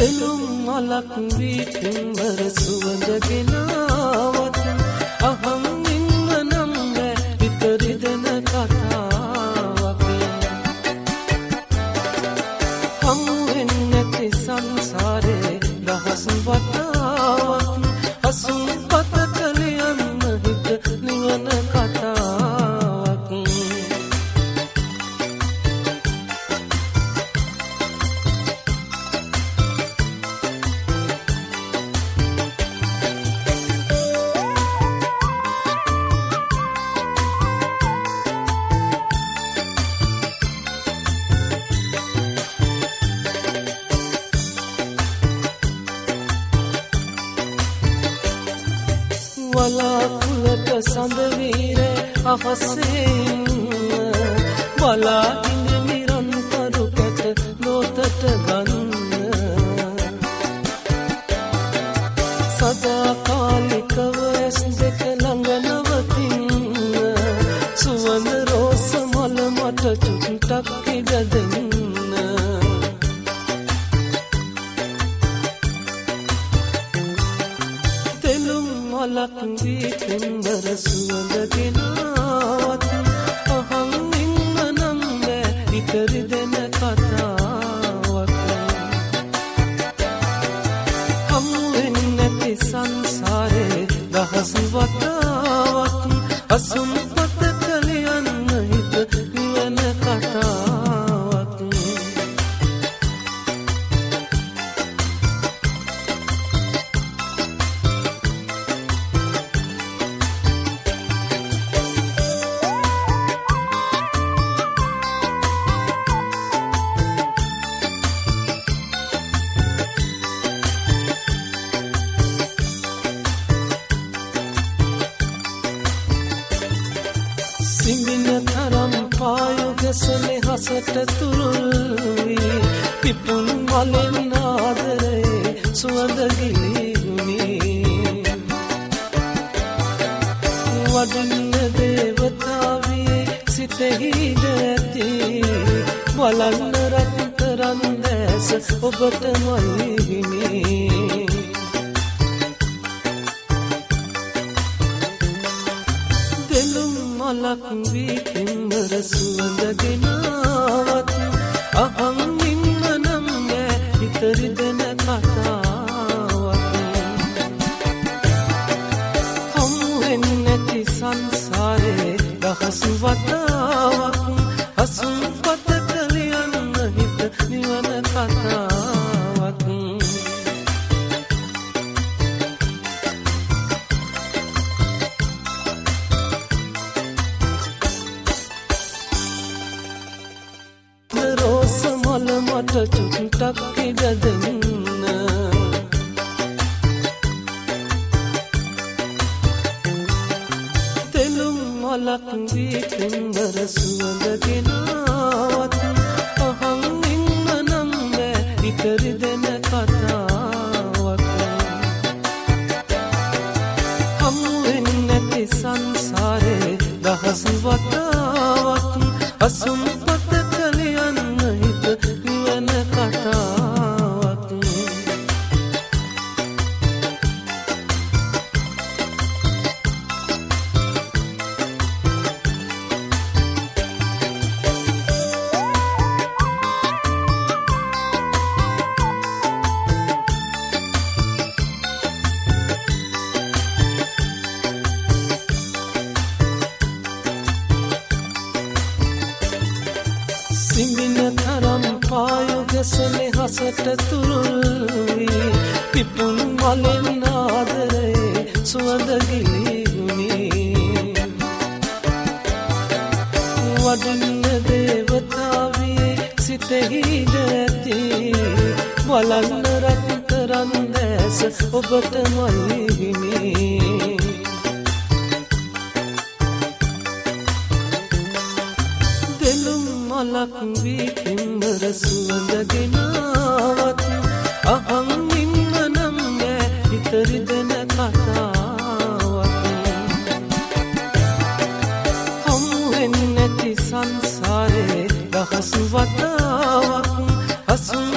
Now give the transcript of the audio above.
පෙළුම් මලක් වී පින්වර සුවඳ ගෙනාවත් අහන් ඉන්න නම් බෑ විතරිදෙන කතාවක් හමු වෙන්නේ නැති සංසාරේ දහස් වතාවක් අසුන් පතක ලියන්න හිත නිවන කතාවක් වලාකුළට සඳ වීරේ අහසේ බලා ඉඳ නිරන්තරු කැට ලෝතට ගන්න සදාකාලිකව ඇස් දෙක ළඟ නවතින්න සුවඳ රෝස මල මට චුට්ටක් ඉඩ දෙන්න මලක් වී පින්වර සුවඳ ගෙනාවත් අහන් ඉන්න නම් බෑ විතරිදෙන කතාවක් හමු වෙන්නේ නැති සංසාරේ දහස් වතාවක් අසුන් පතක ලියන්න හිත නිවන කතාවක් සිඹින තරම් පායුගසනේ හසට තුරුල්වි පිපුන් මලෙන් ආදරේ සුවඳ ගිලිහුණි වඩින්න දේවතාවියේ සිතෙහි ඇති බලන්න රත්තරන් දැස ඔබටමයි හිමි මලක් වී පින්වර සුවඳ ගෙනාවත් අහන් ඉන්න නම් බෑ විතරිදෙන කතාවක් හමු වෙන්නේ නැති සංසාරේ දහස් වතාවක් අසුන් පතක ලියන්න හිත නිවන කතාවක් මට චුට්ටක් ඉඩ දෙන්න තෙලුම් මලක් වී පින්වර සුවඳ ගෙනාවත් අහන් ඉන්න නම් බෑ විතරිදෙන කතාවක් හමු වෙන්නේ නැති සංසාරේ දහස් වතාවක් අසුන් පතක ලියන්න හිත නිවන කතාවක් සිඹින තරම් පායුගසනේ හසට තුරුල්වි පිපුන් මලෙන් ආදරේ සුවඳ ගිලිහුණි වඩින්න දේවතාවියේ සිතෙහි ඇති බලන්න රත්තරන් දැස ඔබටමයි හිමි මලක් වී පින්වර සුවඳ ගෙනාවත් අහන් ඉන්න නම් බෑ විතරිදෙන කතාවක් හමු වෙන්නේ නැති සංසාරේ දහස් වතාවක් අසුන්